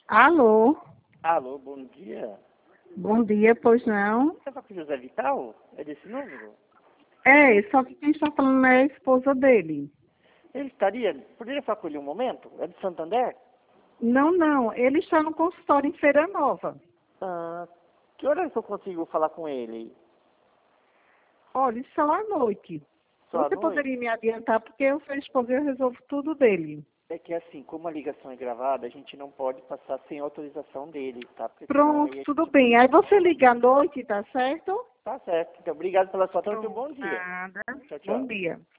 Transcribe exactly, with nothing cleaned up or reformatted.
Alô? Alô, bom dia. Bom dia, pois não? Você fala com o José Vital? É desse número? É, só que quem está falando é a esposa dele. Ele estaria... Poderia falar com ele um momento? É de Santander? Não, não, ele está no consultório em Feira Nova. Ah, que horas eu consigo falar com ele? Olha, só à noite. Só à Você noite? poderia me adiantar, porque eu sou a esposa e eu resolvo tudo dele. É que assim, como a ligação é gravada, a gente não pode passar sem autorização dele, tá? Porque senão Pronto, aí a tudo gente... bem. Aí você liga à noite, tá certo? Tá certo. Então, obrigado pela sua atenção e um Pronto, bom dia. nada. Tchau, Bom tchau. dia.